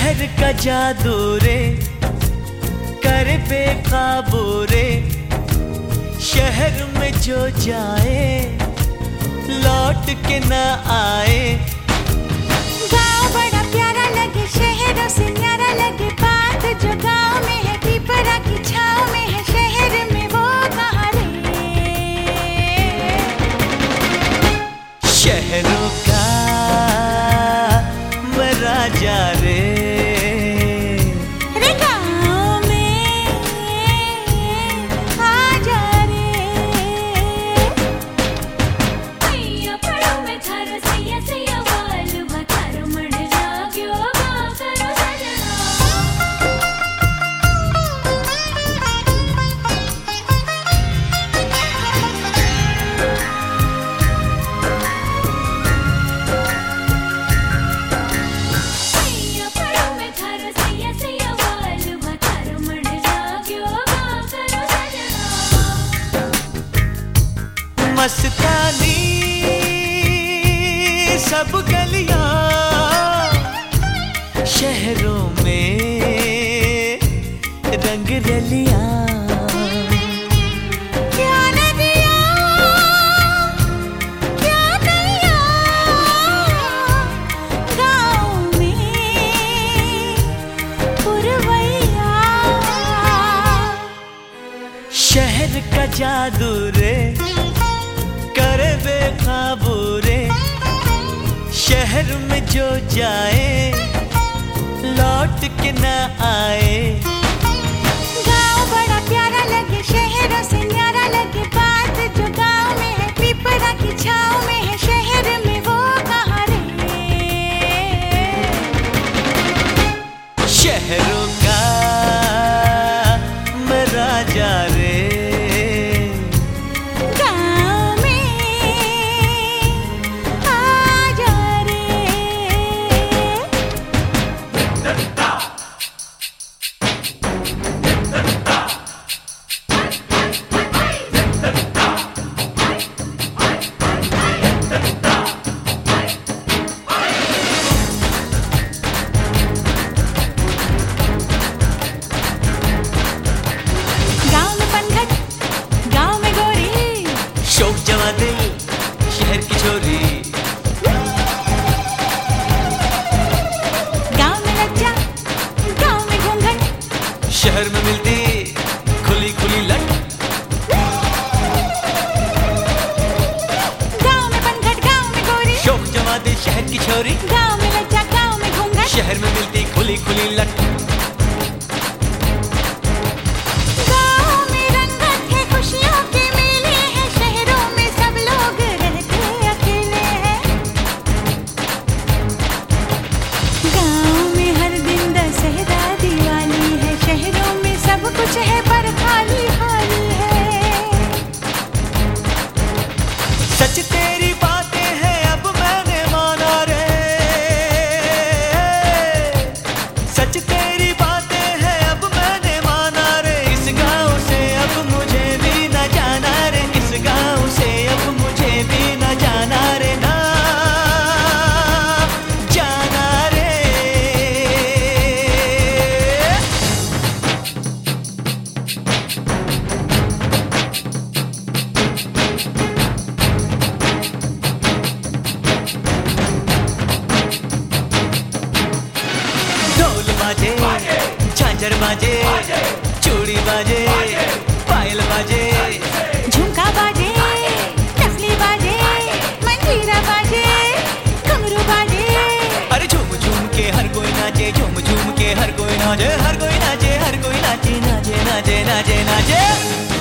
शहर का जादू रे करे बेकाबू रे, शहर में जो जाए लौट के न आए। गाँव बड़ा प्यारा लगे शहरों से न्यारा लगे, बात जो गाँव में है पीपरा की छाँव में है, शहर में वो कहाँ रे। शहरों का मैं राजा रे, गाँव में आजा रे। सैया पड़ो में थारो सैया सैया वालू थारो मड़ जाग्यो गाँव करो सजना। मस्तानी सब गलियां शहरों में रंग रलियां, क्या नदियाँ क्या नैया गाँव में पुरवैया। शहर का जादू रे करे बेकाबू रे, शहर में जो जाए लौट के न आए। गाँव बड़ा प्यारा लगे शहरों से न्यारा लगे, बात जो गाँव में है पीपरा की छाँव में है, शहर में वो कहाँ रे। शहरों का मैं राजा रे, शौक जवा दिल शहर की छोरी, गाँव में लज्जा गाँव में घूंघट, शहर में मिलती खुली खुली लट। गाँव में बनघट गाँव में गोरी, शौक जवा दिल शहर की छोरी, गाँव में लज्जा गाँव में घूंघट, शहर में मिलती खुली खुली लट। गाँव में रंगत है खुशियों के मेले हैं, शहरों में सब लोग रहते अकेले हैं। गाँव में हर दिन दशहरा दिवाली है, शहरों में सब कुछ है पर खाली खाली है। सच तेरी बातें हैं अब मैंने माना रे, सच तेरी बातें हैं अब मैंने माना रे, इस गाँव से अब मुझे भी न जाना रे, इस गाँव से अब मुझे भी न जाना रे, ना जाना रे। ढोल बाजे झांझर बाजे चूड़ी बाजे पायल बाजे झुमका बाजे नफली बाजे मंजीरा बाजे घुंघरू बाजे। अरे झूम झूम के हर कोई नाचे, झूम झूम के हर कोई नाचे, हर कोई नाचे, हर कोई नाचे नाचे नाचे नाचे नाचे।